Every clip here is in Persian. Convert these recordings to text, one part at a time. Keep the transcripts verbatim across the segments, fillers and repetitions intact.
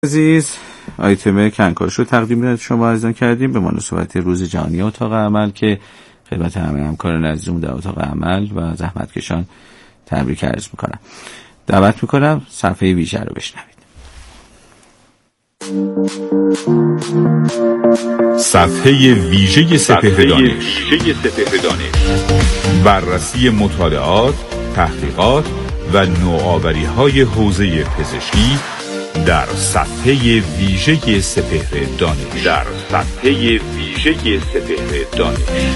عزیز، آیتم کنکاش رو تقدیم شما عزیزان کردیم به مناسبت روز جهانی اتاق عمل که خدمت همه همکاران عزیزم در اتاق عمل و زحمتکشان تبریک عرض میکنم. دعوت میکنم صفحه ویژه رو بشنوید. صفحه ویژه سپهر دانش، بررسی مطالعات، تحقیقات و نوآوری‌های حوزه پزشکی در صفحه ویژه سپهر دانش در صفحه ویژه سپهر دانش.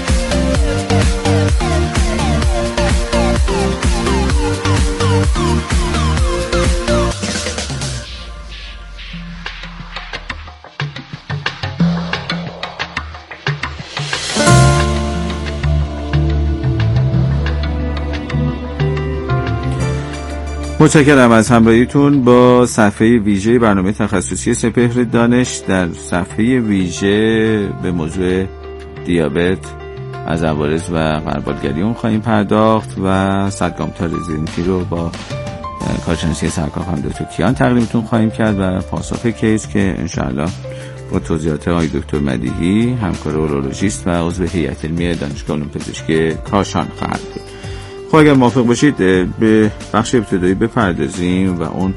متشکرم از همراهیتون با صفحه ویژه برنامه تخصصی سپهر دانش. در صفحه ویژه به موضوع دیابت از عوارض و غربالگری اون خواهیم پرداخت و صد گام تا رزیدنتی رو با کارشناسی سرکار خانم دکتر کیان تقدیمتون خواهیم کرد و پاسخ کیس که انشاءالله با توضیحات آقای دکتر مدیحی همکار اورولوژیست و عضو هیئت علمی دانشگاه علوم پزشکی کاشان خواهد بود. خب اگر موافق باشید به بخش ابتدایی بپردازیم و اون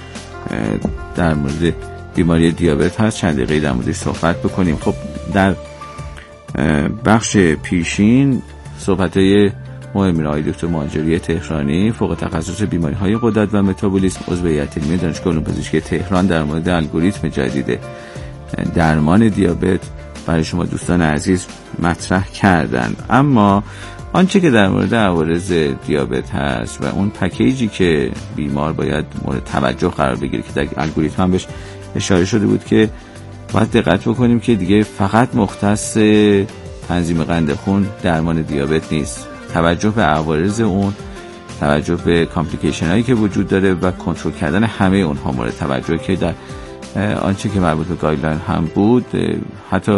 در مورد بیماری دیابت هست، چند دقیقه در موردش صحبت بکنیم. خب در بخش پیشین صحبت‌های مهمی را آقای دکتر مهاجری تهرانی فوق تخصص بیماری‌های غدد و متابولیسم عضو هیئت علمی دانشگاه علوم پزشکی تهران در مورد الگوریتم جدید درمان دیابت برای شما دوستان عزیز مطرح کردند. اما آنچه که در مورد عوارض دیابت هست و اون پکیجی که بیمار باید مورد توجه قرار بگیره که در الگوریتم هم بهش اشاره شده بود که باید دقت بکنیم که دیگه فقط مختص تنظیم قند خون درمان دیابت نیست. توجه به عوارض اون، توجه به کامپلیکیشن هایی که وجود داره و کنترل کردن همه اونها مورد توجه که در آنچه که مربوط به گایدلاین هم بود، حتی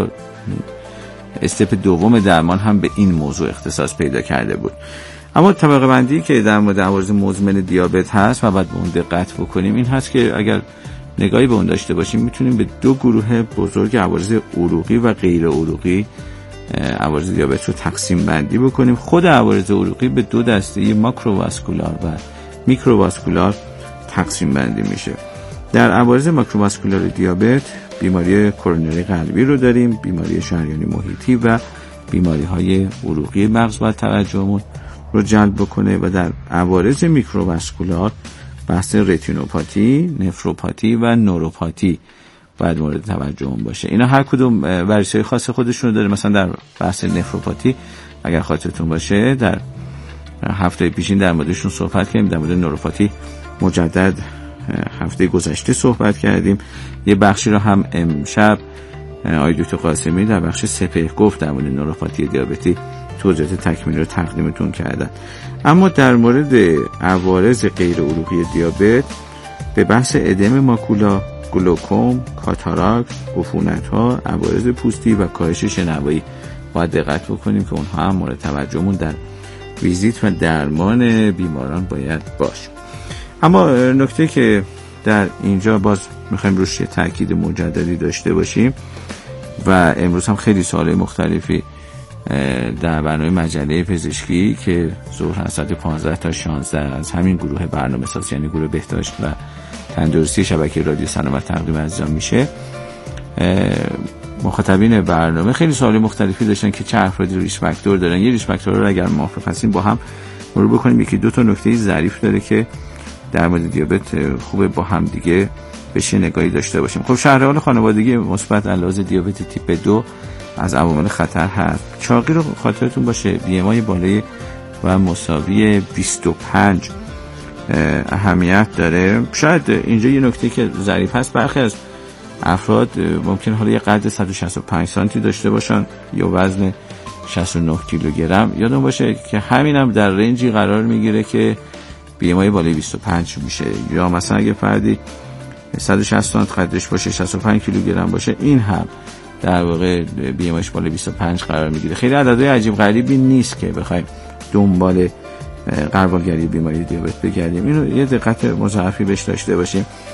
استپ دوم درمان هم به این موضوع اختصاص پیدا کرده بود. اما طبقه بندی که در مورد عوارض مزمن دیابت هست و باید به اون دقت بکنیم این هست که اگر نگاهی به اون داشته باشیم میتونیم به دو گروه بزرگ عوارض عروقی و غیر عروقی عوارض دیابت رو تقسیم بندی بکنیم. خود عوارض عروقی به دو دسته ماکروواسکولار و میکروواسکولار تقسیم بندی میشه. در عوارض ماکروواسکولار دیابت بیماری کرونری قلبی رو داریم، بیماری شریانی محیطی و بیماری های عروقی مغز باید توجهمون رو جلب بکنه و در عوارض میکروواسکولار بحث رتینوپاتی، نفروپاتی و نوروپاتی باید مورد توجهمون باشه. اینا هر کدوم بررسی خاص خودشون داره. مثلا در بحث نفروپاتی اگر خاطرتون باشه در هفته پیشین در موردشون صحبت کردیم، در مورد نوروپاتی مجدد هفته گذشته صحبت کردیم. یه بخشی رو هم امشب آقای دکتر قاسمی در بخش سپهر گفت در مورد نوروپاتی دیابتی توضیحات تکمیلی رو تقدیمتون کردن. اما در مورد عوارض غیر عروقی دیابت به بحث ادم ماکولا، گلوکوم، کاتاراکت، عفونت‌ها، عوارض پوستی و کاهش شنوایی باید دقت بکنیم که اونها هم مورد توجهمون در ویزیت و درمان بیماران باید باشه. اما نکته که در اینجا باز میخوایم روش تاکید مجددی داشته باشیم و امروز هم خیلی سوالای مختلفی در برنامه مجله پزشکی که ظهر از ساعت پانزده تا شانزده از همین گروه برنامه ساز یعنی گروه بهداشت و تندرستی شبکه رادیو سلامت تقدیم عزیزان میشه، مخاطبین برنامه خیلی سوالای مختلفی داشتن که چه افرادی ریسک فاکتور دارن. یه ریسک فاکتور رو اگر موافق هستین با هم مرور بکنیم. یکی دو تا نکته ظریف داره که در مورد دیابت خوبه با هم دیگه بشه نگاهی داشته باشیم. خب شرح خانوادگی مثبت علاوه دیابت تیپ دو از عوامل خطر هست. چاقی رو خاطرتون باشه بی ام آی بالای و مساوی بیست و پنج اهمیت داره. شاید اینجا یه نکته که ظریف هست، برخی از افراد ممکن حالا یه قد صد و شصت و پنج سانتی داشته باشن یا وزن شصت و نه کیلوگرم. یادون باشه که همین هم در رنجی قرار میگیره که بی ام آی بالای بیست و پنج میشه. یا مثلا اگه فردی صد و شصت سانتی قدش باشه، شصت و پنج کیلوگرم باشه، این هم در واقع بی ام آیش بالای بیست و پنج قرار میگیره. خیلی عددهای عجیب غریبی نیست که بخوایم دنبال غربالگری بیماری دیابت بگردیم. اینو یه دقت مضاعفی بهش داشته باشیم.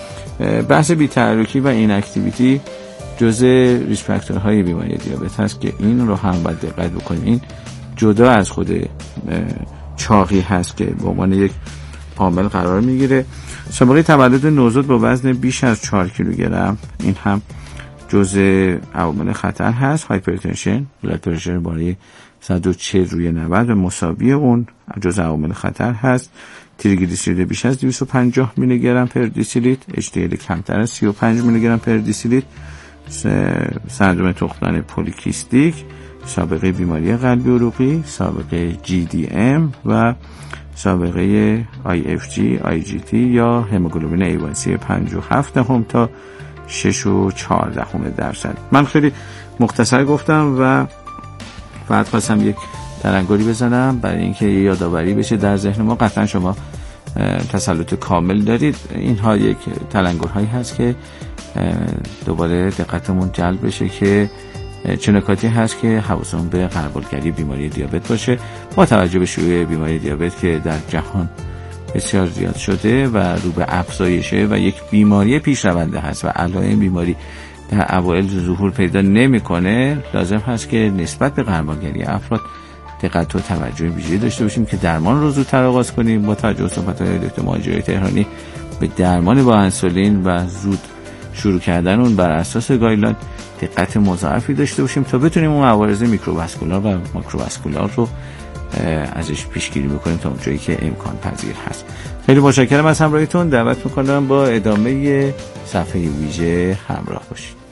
بحث بی‌تحرکی و ایناکتیویتی جزء ریسک فاکتورهای بیماری دیابت هست که این رو هم باید دقت بکنیم. این جدا از خود چاقی هست که به عنوان یک عامل قرار میگیره. سابقه تولد نوزاد با وزن بیش از چهار کیلوگرم، این هم جزء عوامل خطر هست. هایپرتنشن، بلاد پرشر بالای صد و چهل روی نود و مساوی اون جزء عوامل خطر هست. تریگلیسیرید بیش از دویست و پنجاه میلی گرم پر دیسیلیتر، اچ دی ال کمتر از سی و پنج میلی گرم پر دیسیلیتر، سندرم تخمدان پولیکیستیک، سابقه بیماری قلبی عروقی، سابقه جی دی ام و سابقه آی اف جی، آی جی تی یا هموگلوبین ای وان سی پنج و هفت دهم تا شش و چهار دهم درصد. من خیلی مختصر گفتم و بعد خواستم یک تلنگری بزنم برای اینکه یادآوری بشه در ذهن ما. قطعا شما تسلط کامل دارید. اینها یک تلنگرهایی هست که دوباره دقتمون جلب بشه که چه نکاتی هست که حواسمون به غربالگری بیماری دیابت باشه، با توجه به شیوع بیماری دیابت که در جهان بسیار زیاد شده و رو به افزایشه و یک بیماری پیشرونده هست و علائم بیماری در اوایل ظهور پیدا نمیکنه. لازم هست که نسبت به غربالگری افراد دقت و توجه ویژه‌ای داشته باشیم که درمان رو زودتر آغاز کنیم. با توجه به صحبت‌های دکتر مهاجری تهرانی به درمان با انسولین و زود شروع کردن اون بر اساس گایدلاین دقت مضاعفی داشته باشیم تا بتونیم اون عوارض میکروواسکولار و ماکروواسکولار رو ازش پیشگیری بکنیم تا اونجایی که امکان پذیر هست. خیلی متشکرم از همراهیتون. دعوت میکنم با ادامه صفحه ویژه همراه باشید.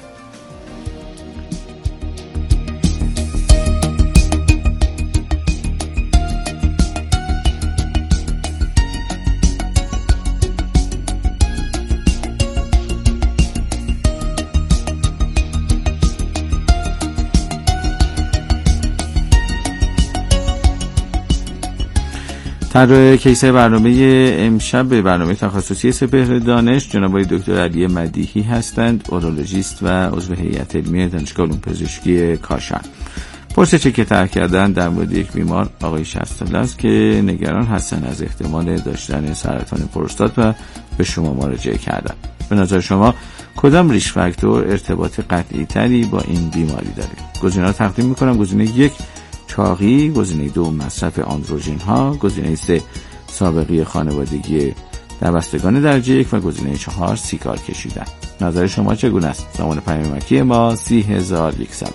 طراح کیسه برنامه امشب به برنامه تخصصی سپهر دانش جناب آقای دکتر علی مدیحی هستند، اورولوژیست و عضو هیئت علمی دانشگاه علوم پزشکی کاشان. پرسشی که طرح کردن در مورد یک بیمار آقای شصت ساله است که نگران هستند از احتمال داشتن سرطان پروستات و به شما مراجعه کردن. به نظر شما کدام ریسک فاکتور ارتباط قطعی تری با این بیماری داره؟ گزینه‌ها تقدیم می‌کنم. گزینه یک چاقی، گزینه دو مصرف آندروژن ها، گزینه سه سابقه خانوادگی در بستگان درجه یک و گزینه چهار سیگار کشیدن. نظر شما چگونه است؟ زمان پیامکی ما سی هزار و یکصد.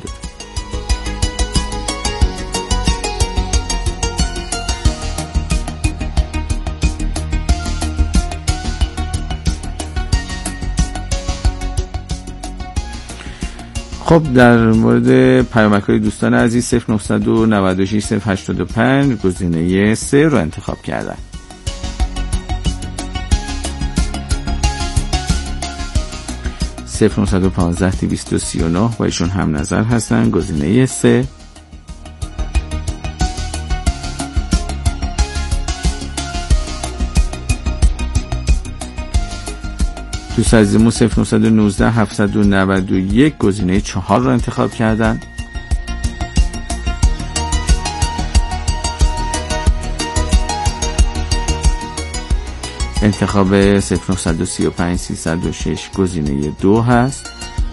خب در مورد پیامک‌های دوستان عزیز صفر نهصد و نود و شش صفر هشتاد و پنج گزینه سه رو انتخاب کردن. صفر نهصد و پانزده دویست و سی و نه با ایشون هم نظر هستن، گزینه سه. دوست عزیزمون صفر نهصد و نوزده هفتصد و نود و یک گزینه چهار رو انتخاب کردن. انتخاب صفر نهصد و سی و پنج سیصد و شش گزینه دو هست.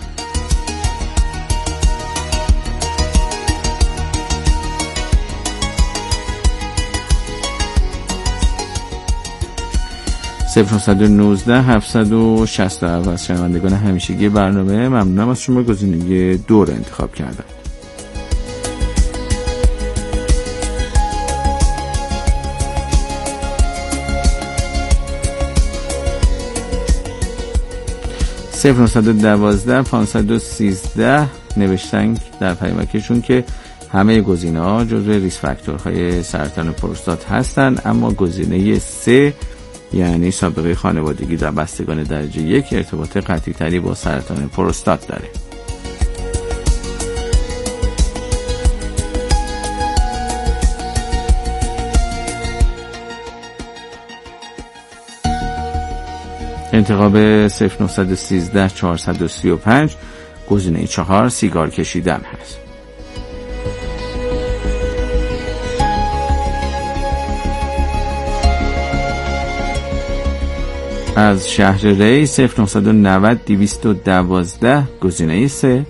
صفر نهصد و نوزده هفتصد و شصت و از شنوندگان همیشگی برنامه ممنونم از شما، گزینه دو رو انتخاب کردن. صفر نهصد و دوازده پانصد و سیزده نوشتن در پیامکشون که همه گزینه ها جزو ریسک فاکتورهای سرطان پروستات هستند، اما گزینه سه یعنی سابقه خانوادگی در بستگان درجه یک ارتباط قطعی تری با سرطان پروستات داره. انتخاب صفر نهصد و سیزده چهارصد و سی و پنج گزینه چهار سیگار کشیدن هست. از شهر ری صفر نه نه صفر دویست و دوازده گزینه سه.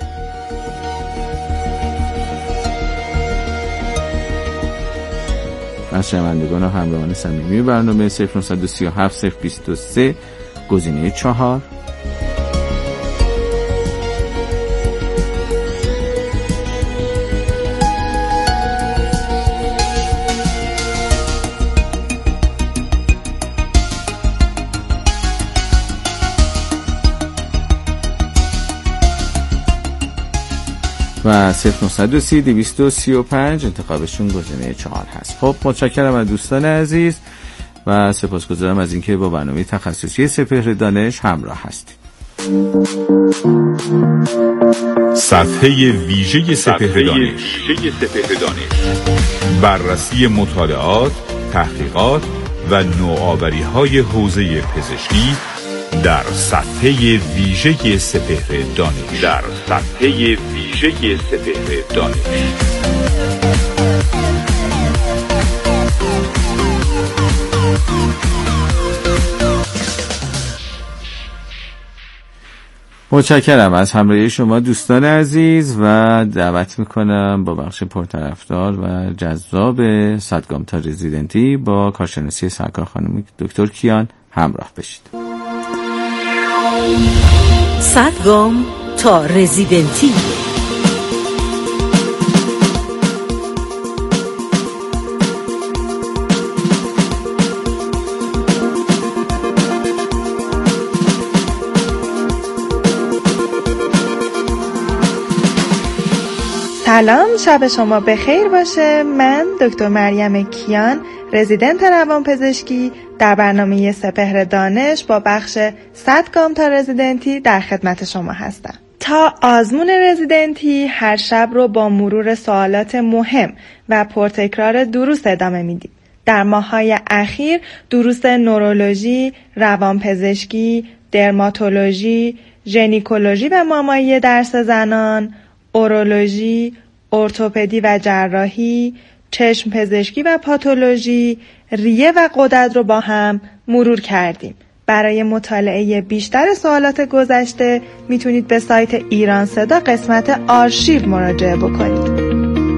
از شنوندگان و همراهان صمیمی برنامه صفر نه سه هفت صفر بیست و سه گزینه چهار. و صفر نه سی دویست و سی و پنج انتخابشون گزینه چهار هست. خب متشکرم از دوستان عزیز و سپاسگزارم از اینکه با برنامه تخصصی سپهر دانش همراه هستید. صفحه ویژه سپهر دانش، بررسی مطالعات، تحقیقات و نوآوری‌های حوزه پزشکی در صفحه ویژه سپهر دانش. در صفحه ویژه سپهر دانش. متشکرم از همراهی شما دوستان عزیز و دعوت میکنم با بخش پرطرفدار و جذاب صد گام تا رزیدنتی با کارشناسی سرکار خانم دکتر کیان همراه بشید. صد گام تا رزیدنتی. سلام، شب شما بخیر باشه. من دکتر مریم کیان، رزیدنت روانپزشکی در برنامه سپهر دانش با بخش صد گام تا رزیدنتی در خدمت شما هستم. تا آزمون رزیدنتی هر شب رو با مرور سوالات مهم و پرتکرار دروس ادامه میدیم. در ماه‌های اخیر دروس نورولوژی، روانپزشکی، درماتولوژی، ژنیکولوژی و مامایی درس زنان، اورولوژی، ارتوپدی و جراحی، چشم پزشکی و پاتولوژی، ریه و غدد رو با هم مرور کردیم. برای مطالعه بیشتر سوالات گذشته میتونید به سایت ایران صدا قسمت آرشیو مراجعه بکنید.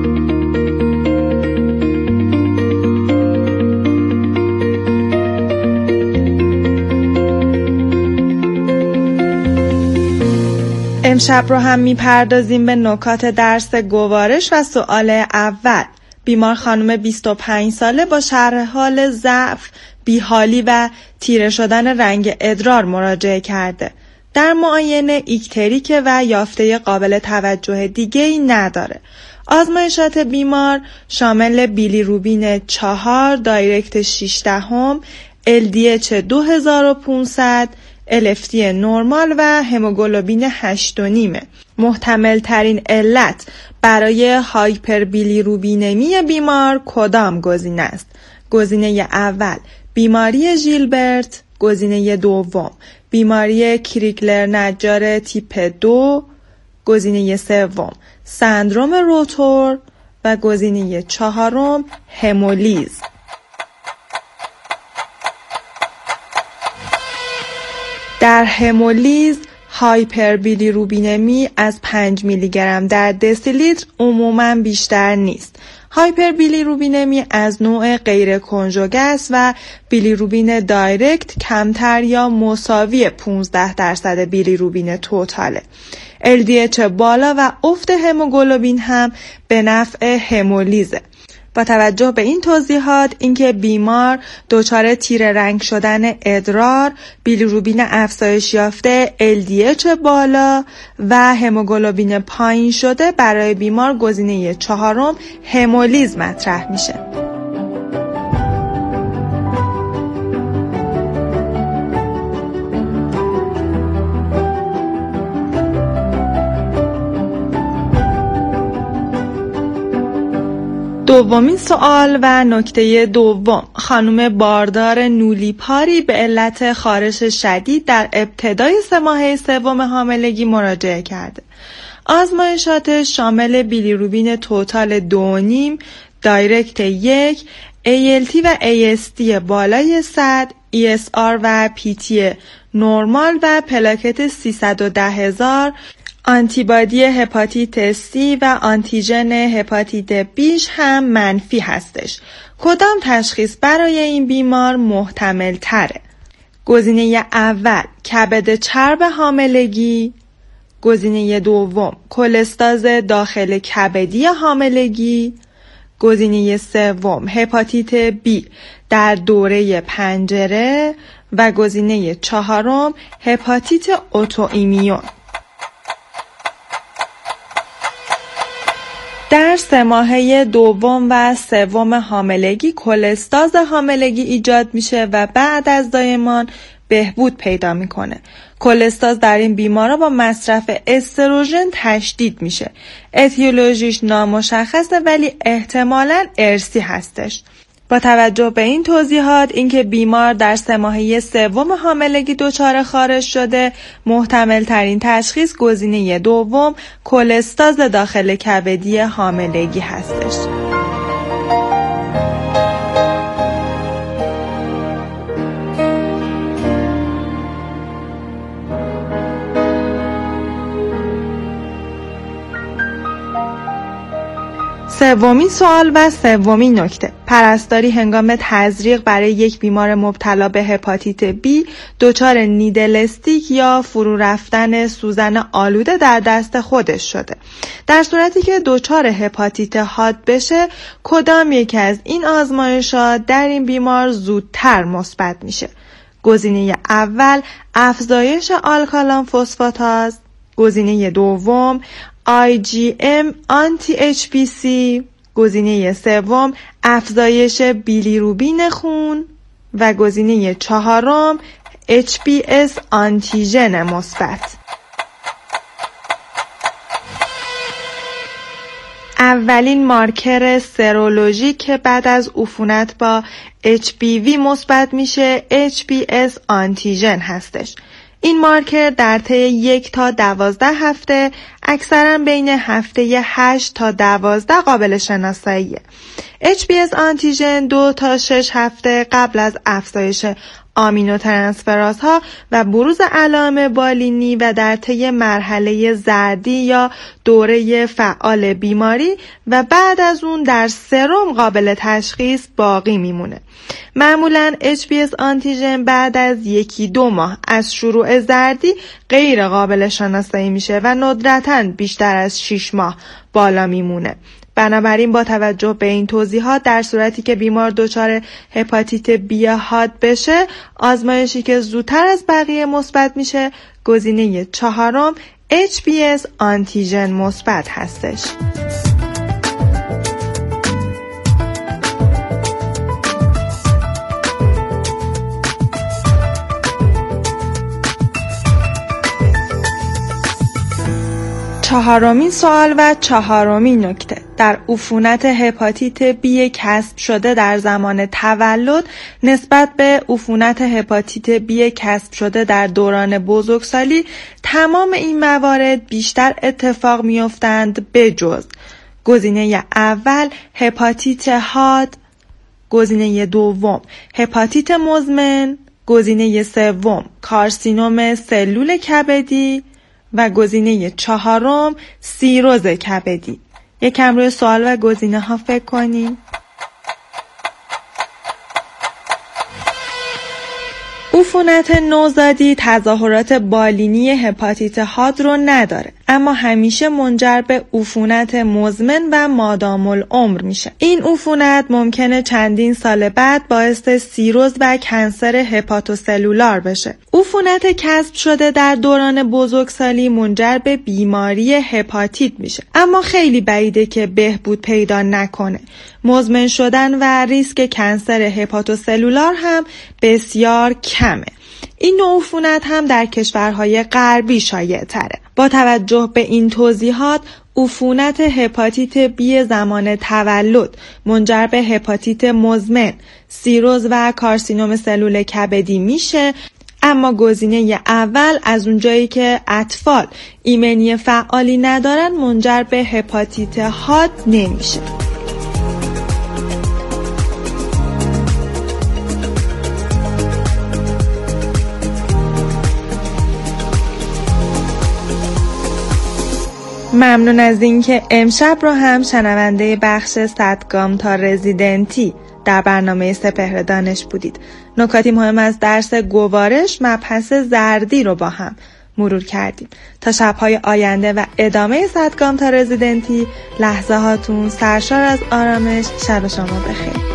امشب رو هم میپردازیم به نکات درس گوارش و سوال اول. بیمار خانم بیست و پنج ساله با شرح حال ضعف، بیحالی و تیره شدن رنگ ادرار مراجعه کرده. در معاینه ایکتریک و یافته قابل توجه دیگه‌ای نداره. آزمایشات بیمار شامل بیلیروبین چهار، دایرکت شش دهم، ال دی اچ دو هزار و پانصد، ال اف تی نرمال و هموگلوبین هشت و نیمه. محتمل ترین علت برای هایپربیلیروبینمی بیمار کدام گزینه است؟ گزینه اول بیماری ژیلبرت، گزینه دوم بیماری کریگلر نجار تیپ دو، گزینه سوم سندروم روتور و گزینه چهارم همولیز. در همولیز هایپربیلیروبینمی از پنج میلی گرم در دسیلیتر عموماً بیشتر نیست. هایپربیلیروبینمی از نوع غیر کنژوگه است و بیلیروبین دایرکت کمتر یا مساوی پانزده درصد بیلیروبین توتاله. ال دی اچ بالا و افت هموگلوبین هم به نفع همولیزه. با توجه به این توضیحات، اینکه بیمار دچار تیره رنگ شدن ادرار، بیلیروبین افزایش یافته، ال دی اچ بالا و هموگلوبین پایین شده، برای بیمار گزینه چهارم همولیز مطرح میشه. دومین سوال و نکته دوم، خانم باردار نولیپاری به علت خارش شدید در ابتدای سه ماهه سوم حاملگی مراجعه کرده. آزمایشات شامل بیلیروبین توتال دو و نیم، دایرکت یک، ای ال تی و ای اس دی بالای صد، ای اس آر و پی تی نورمال و پلاکت سیصد و ده هزار، آنتیبادی هپاتیت سی و آنتیژن هپاتیت بیش هم منفی هستش. کدام تشخیص برای این بیمار محتمل تره؟ گزینه اول کبد چرب حاملگی، گزینه دوم کلستاز داخل کبدی حاملگی، گزینه سوم هپاتیت بی در دوره پنجره و گزینه چهارم هپاتیت اتوایمیون. در سه ماهه دوم و سوم حاملگی کلستاز حاملگی ایجاد میشه و بعد از زایمان بهبود پیدا میکنه. کلستاز در این بیمارا با مصرف استروژن تشدید میشه. اتیولوژیش نامشخصه ولی احتمالاً ارثی هستش. با توجه به این توضیحات، اینکه بیمار در سه ماهه سوم حاملگی دچار خارش شده، محتمل ترین تشخیص گزینه دوم کلستاز داخل کبدی حاملگی هستش. سومین سوال و سومین نکته: پرستاری هنگام تزریق برای یک بیمار مبتلا به هپاتیت بی دچار نیدل استیک یا فرو رفتن سوزن آلوده در دست خودش شده. در صورتی که دچار هپاتیت حاد بشه، کدام یکی از این آزمایشات در این بیمار زودتر مثبت میشه؟ گزینه اول افزایش آلکالان فسفاتاز، گزینه دوم آی جی ام آنتی اچ پی سی، گزینه سوم افزایش بیلیروبین خون و گزینه چهارم اچ پی اس آنتیژن مثبت. اولین مارکر سرولوژی که بعد از عفونت با اچ پی وی مثبت میشه اچ پی اس آنتیژن هستش. این مارکر در طی یک تا دوازده هفته، اکثرا بین هفته هشت تا دوازده قابل شناساییه. اچ پی اس آنتیژن دو تا شش هفته قبل از افزایش آمینوترانسفراز ها و بروز علائم بالینی و در طی مرحله زردی یا دوره فعال بیماری و بعد از اون در سرم قابل تشخیص باقی میمونه. معمولاً اچ پی اس آنتیژن بعد از یکی دو ماه از شروع زردی غیر قابل شناسایی میشه و ندرتاً بیشتر از شش ماه بالا میمونه. بنابراین با توجه به این توضیحات، در صورتی که بیمار دچار هپاتیت بی حاد بشه، آزمایشی که زودتر از بقیه مثبت میشه گزینه چهارم اچ پی اس آنتیژن مثبت هستش. چهارمین سوال و چهارمین نکته: در عفونت هپاتیت بی کسب شده در زمان تولد نسبت به عفونت هپاتیت بی کسب شده در دوران بزرگسالی، تمام این موارد بیشتر اتفاق میافتند بجز گزینه اول هپاتیت حاد، گزینه دوم هپاتیت مزمن، گزینه سوم کارسینوم سلول کبدی و گزینه چهارم سیروز کبدی. یکم روی سوال و گزینه ها فکر کنیم. عفونت نوزادی تظاهرات بالینی هپاتیت حاد رو نداره، اما همیشه منجر به عفونت مزمن و مادام العمر میشه. این عفونت ممکنه چندین سال بعد باعث سیروز و کنسر هپاتوسلولار بشه. عفونت کسب شده در دوران بزرگسالی منجر به بیماری هپاتیت میشه، اما خیلی بعیده که بهبود پیدا نکنه. مزمن شدن و ریسک کنسر هپاتوسلولار هم بسیار کمه. این نوع عفونت هم در کشورهای غربی شایع تره. با توجه به این توضیحات، عفونت هپاتیت بی زمان تولد منجر به هپاتیت مزمن، سیروز و کارسینوم سلول کبدی میشه، اما گزینه اول از اونجایی که اطفال ایمنی فعالی ندارن منجر به هپاتیت حاد نمیشه. ممنون از اینکه امشب رو هم شنونده بخش صد گام تا رزیدنتی در برنامه سپهر دانش بودید. نکاتی مهم از درس گوارش مبحث زردی رو با هم مرور کردیم. تا شب‌های آینده و ادامه صد گام تا رزیدنتی، لحظه هاتون سرشار از آرامش. شب شما بخیر.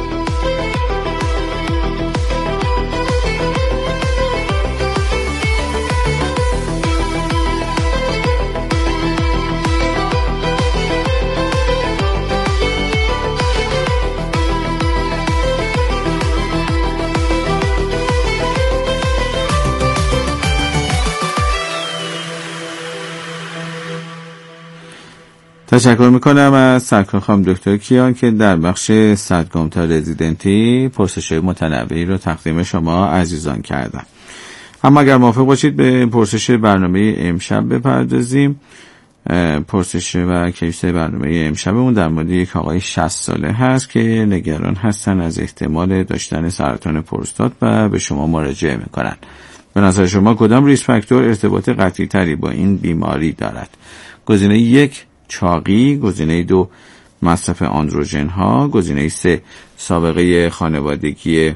تشکر میکنم از سرکار خانم دکتر کیان که در بخش صد گام تا رزیدنتی پرسش‌های متنوعی رو تقدیم شما عزیزان کردم. اما اگر موافق باشید به پرسش برنامه امشب بپردازیم. پرسش و کیس برنامه امشبمون در مورد یک آقای شصت ساله هست که نگران هستن از احتمال داشتن سرطان پروستات و به شما مراجعه میکنن. به نظر شما کدام ریسک فاکتور ارتباط قطعی تری با این بیماری دارد؟ گزینه یک چاقی، گزینه دو مصرف آندروژن ها، گزینه سه سابقه خانوادگی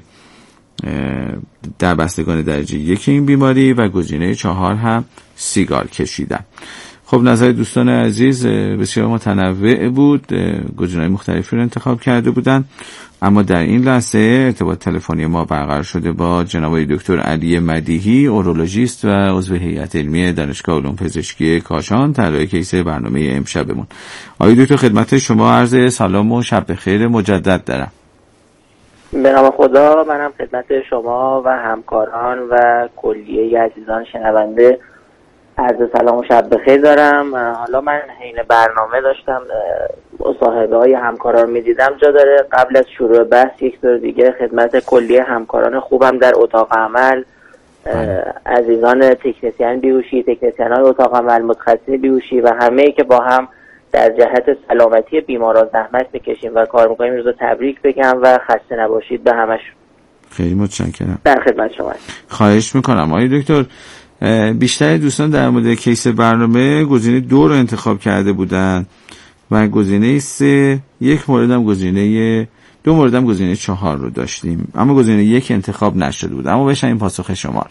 در بستگان درجه یک این بیماری و گزینه چهار هم سیگار کشیدن. خب نظر دوستان عزیز بسیار متنوع بود، گزینه‌های مختلفی رو انتخاب کرده بودن. اما در این لحظه ارتباط تلفنی ما برقرار شده با جناب دکتر علی مدیحی، اورولوژیست و عضو هیئت علمی دانشگاه علوم پزشکی کاشان، طراح کیس برنامه امشبمون. آقای دکتر خدمت شما عرض سلام و شب بخیر مجدد دارم. به نام خدا، منم خدمت شما و همکاران و کلیه عزیزان شنونده عرض سلام و شب بخیر دارم. حالا من حین برنامه داشتم مصاحبه های همکاران رو میدیدم، جا داره قبل از شروع بحث یک دور دیگه خدمت کلیه همکاران خوبم در اتاق عمل، عزیزان تکنسین بیهوشی، تکنسین های اتاق عمل، متخصصین بیهوشی و همه که با هم در جهت سلامتی بیماران زحمت میکشیم و کار میکنیم، روز تبریک بگم و خسته نباشید به همش. خیلی متشکرم. در خدمت شما. خواهش میکنم. آقای دکتر، بیشتر دوستان در مورد کیس برنامه گزینه دو رو انتخاب کرده بودن و گزینه سه، یک مورد هم گزینه دو مورد هم گزینه چهار رو داشتیم، اما گزینه یک انتخاب نشده بود. اما بشن این پاسخ شما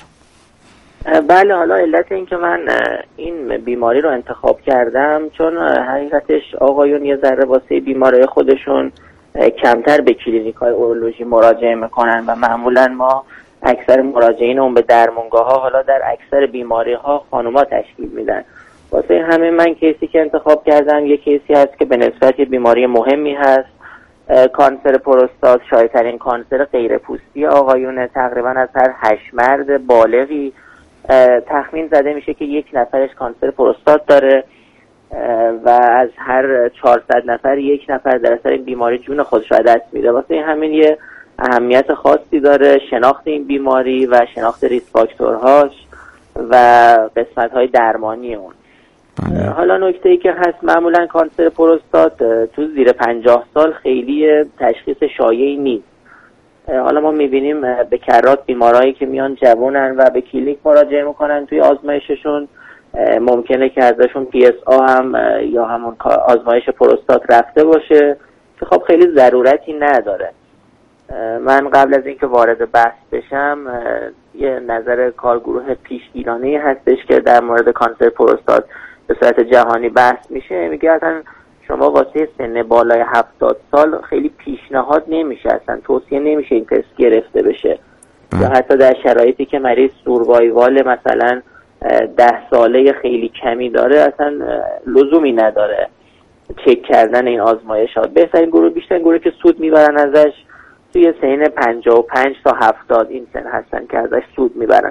رو. بله، حالا علت این که من این بیماری رو انتخاب کردم چون حقیقتش آقایون یه ذره واسه بیماری خودشون کمتر به کلینیک‌های اورولوژی مراجعه میکنن و معمولا ما اکثر مراجعین اون به درمانگاه ها حالا در اکثر بیماری ها خانوما تشکیل میدن. واسه همه من کیسی که انتخاب کردم یک کیسی هست که به نسبت بیماری مهمی هست، کانسر پروستات، شایع‌ترین کانسر غیر پوستی آقایونه. تقریبا از هر هشت مرد بالغی تخمین زده میشه که یک نفرش کانسر پروستات داره و از هر چهارصد نفر یک نفر در اثر این بیماری جون خودش رو دست میده. واسه همین یه اهمیت خاصی داره شناخت این بیماری و شناخت ریسک فاکتورهاش و قسمت‌های درمانی اون. بله. حالا نکته ای که هست، معمولا کانسر پروستات تو زیر پنجاه سال خیلی تشخیص شایعی نیست. حالا ما میبینیم به کرات بیمارایی که میان جوانن و به کلینیک مراجعه میکنن، توی آزمایششون ممکنه که ازشون پی اس آ هم یا همون آزمایش پروستات رفته باشه که خب خیلی ضرورتی نداره. من قبل از اینکه وارد بحث بشم یه نظر کارگروه پیشگیرانه‌ای هستش که در مورد کانسر پروستات به صورت جهانی بحث میشه، میگه اصلا شما واسه سن بالای هفتاد سال خیلی پیشنهاد نمیشه، اصلا توصیه نمیشه این تست گرفته بشه. یا حتی در شرایطی که مریض سوروایوال مثلا ده ساله خیلی کمی داره اصلا لزومی نداره چک کردن این آزمایشات. بهترین گروه بیشترین گروه که سود میبرن ازش توی سن پنجاه و پنج تا هفتاد این سن هستن که ازش سود میبرن.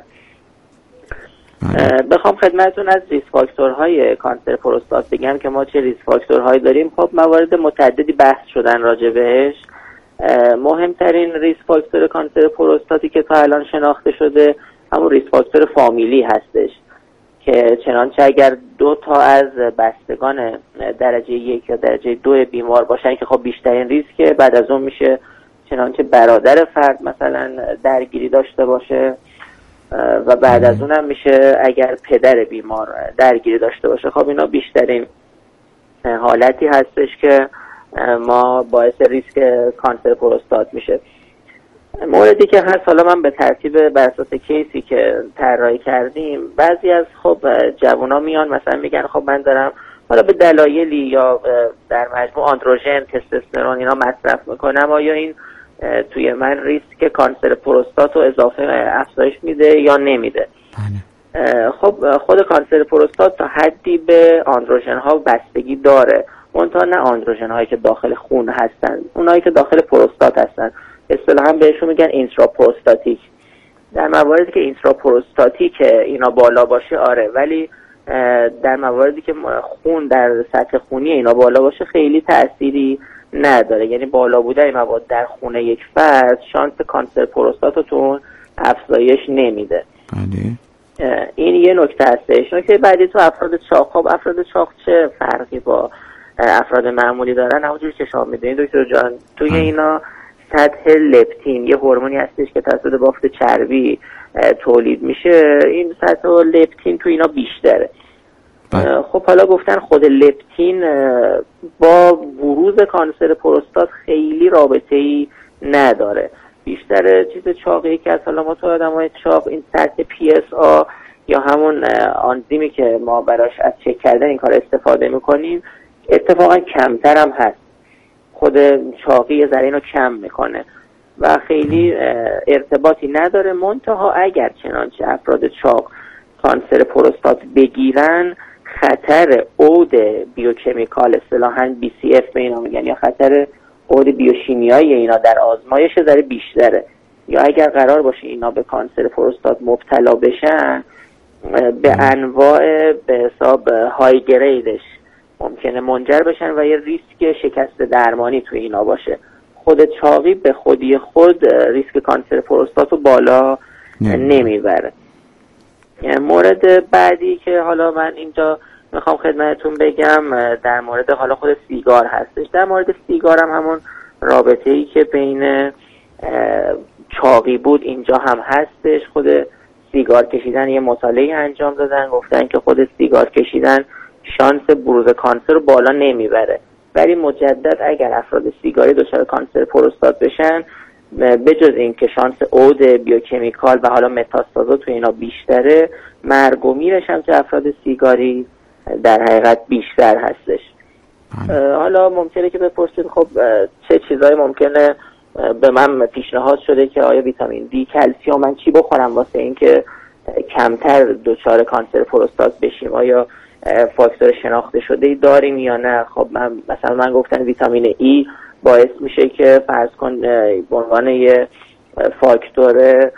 بخوام خدمتتون از ریسک فاکتورهای کانسر پروستات بگم که ما چه ریسک فاکتورهایی داریم. خب موارد متعددی بحث شدن راجع بهش. مهمترین ریسک فاکتور کانسر پروستاتی که تا الان شناخته شده همون ریسک فاکتور فامیلی هستش که چنانچه اگر دو تا از بستگان درجه یک یا درجه دو بیمار باشن که خب بیشترین ریسکه، بعد از اون میشه چنانچه برادر فرد مثلا درگیری داشته باشه و بعد از اونم میشه اگر پدر بیمار درگیری داشته باشه. خب اینا بیشترین حالتی هستش که ما باعث ریسک کانسر پروستات میشه. موردی که هست، حالا من به ترتیب بر اساس کیسی که طراحی کردیم، بعضی از خب جوونا میان مثلا میگن خب من دارم حالا به دلایلی یا در مجموع آندروژن، تستوسترون اینا مصرف میکنم، آیا این توی من ریسک کانسر پروستات رو اضافه افزایش میده یا نمیده؟ خب خود کانسر پروستات تا حدی به آندروژن ها بستگی داره، منتها نه آندروژن هایی که داخل خون هستن، اونایی که داخل پروستات هستن اصطلاحاً بهشون میگن اینترا پروستاتیک. در مواردی که اینترا پروستاتیک اینا بالا باشه آره، ولی در مواردی که خون در سطح خونی اینا بالا باشه خیلی تأثیری نداره. یعنی بالا بوده این مواد در خون یک فرد شانس کانسر پروستات رو تو افزایش نمیده. بله. این یه نکته هستش. نکته بعدی تو افراد چاق، خب افراد چاق چه فرقی با افراد معمولی دارن؟ همونجوری که شما میدونید دکتر جان، توی اینا سطح لپتین یه هورمونی هستش که توسط بافت چربی تولید میشه، این سطح لپتین تو اینا بیشتره. بله. خب حالا گفتن خود لپتین با بروز کانسر پروستات خیلی رابطه‌ای نداره. بیشتر چیز چاقی که از حالا ما تو آدمای چاق این سطح پی اس آ یا همون آنزیمی که ما براش از چک کردن این کار استفاده میکنیم اتفاقا کمتر هم هست. خود چاقی یه ذره اینو کم میکنه و خیلی ارتباطی نداره. منتها اگر چنانچه افراد چاق کانسر پروستات بگیرن، خطر عود بیوکمیکال اصطلاحاً بی سی اف به اینا میگن، یا خطر عود بیوشیمیایی اینا در آزمایش ذره بیشتره. یا اگر قرار باشه اینا به کانسر پروستات مبتلا بشن، به انواع به حساب های گریدش ممکنه منجر بشن و یه ریسک شکست درمانی توی اینا باشه. خود چاقی به خودی خود ریسک کانسر پروستات رو بالا نمیبره. مورد بعدی که حالا من اینجا میخوام خدمتتون بگم در مورد حالا خود سیگار هستش. در مورد سیگار هم همون رابطه ای که بین چاقی بود اینجا هم هستش. خود سیگار کشیدن یه مطالعه انجام دادن، گفتن که خود سیگار کشیدن شانس بروز کانسر رو بالا نمیبره، ولی مجدد اگر افراد سیگاری دچار کانسر پروستات بشن، به جز این که شانس عود بیوکمیکال و حالا متاستازا تو اینا بیشتره، مرگ و میرش هم که افراد سیگاری در حقیقت بیشتر هستش. حالا ممکنه که بپرسید خب چه چیزایی ممکنه به من پیشنهاد شده که آیا ویتامین دی، کلسیم من چی بخورم واسه این که کمتر دچار کانسر پروستات بشیم؟ آیا فاکتور شناخته شده ای داریم یا نه؟ خب من مثلا من گفتن ویتامین ای باعث میشه که فرض کن به عنوان یه فاکتور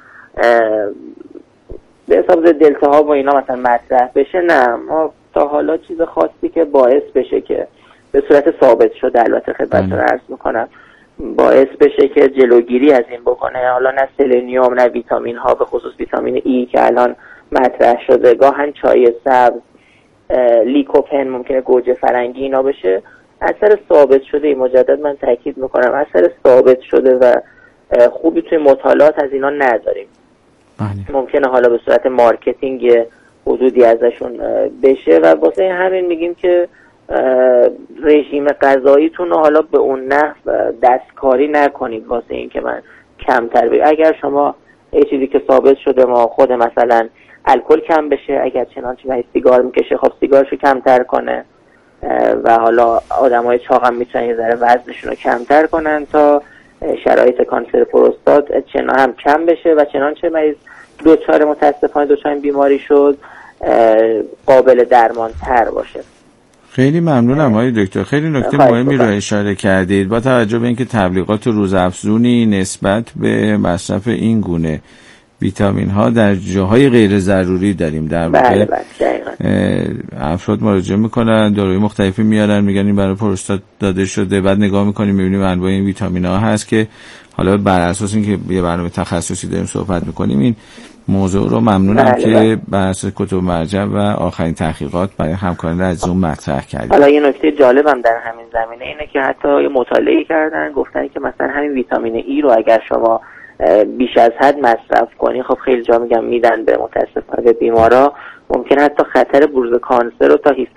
به حساب دلتا ها و اینا مثلا مطرح بشه. نه، ما تا حالا چیز خاصی که باعث بشه که به صورت ثابت شده، البته خدمتتون عرض میکنم، باعث بشه که جلوگیری از این بکنه، حالا نه سلنیوم نه ویتامین ها، به خصوص ویتامین ای که الان مطرح شده، گاهن چای سبز، لیکوپن، ممکنه گوجه فرنگی اینا بشه. اثر ثابت شده، این مجدد من تاکید میکنم اثر ثابت شده و خوبی توی مطالعات از اینا نداریم. بله. ممکنه حالا به صورت مارکتینگ حدودی ازشون بشه و واسه همین میگیم که رژیم غذاییتون رو حالا به اون نحو دستکاری نکنید واسه این که من کمتر بگم. اگر شما یه چیزی که ثابت شده ما خود مثلا الکل کم بشه، اگر چنانچه من سیگار میکشه خب سیگارشو کمتر کنه و حالا آدمای چاق هم میتونن یه ذره وزنشون رو کمتر کنن تا شرایط کانسر پروستات چنان هم کم بشه و چنانچه مریض دوچار متاسفانه دوچار این بیماری شد قابل درمان تر باشه. خیلی ممنونم آقای دکتر، خیلی نکته مهمی رو اشاره کردید. با توجه به اینکه تبلیغات روزافزونی نسبت به مصرف این گونه ویتامین ها در جاهای غیر ضروری داریم، در واقع افراد مراجعه میکنن، داروی مختلفی میارن میگن این برای پروستات داده شده، بعد نگاه میکنیم میبینیم انواع این ویتامین ها هست که حالا بر اساس اینکه یه برنامه تخصصی داریم صحبت میکنیم این موضوع رو ممنونم بله که بله. بر اساس کتب مرجع و آخرین تحقیقات برای همکاران از زوم مطرح کردیم. حالا یه نکته جالبم در همین زمینه اینه که حتی یه مطالعه کردن گفتن که مثلا همین ویتامین ای رو اگر شما بیش از حد مصرف کنی، خب خیلی جا میگم میدن به متاسفانه به بیمارا، ممکنه حتی خطر بروز کانسر رو تا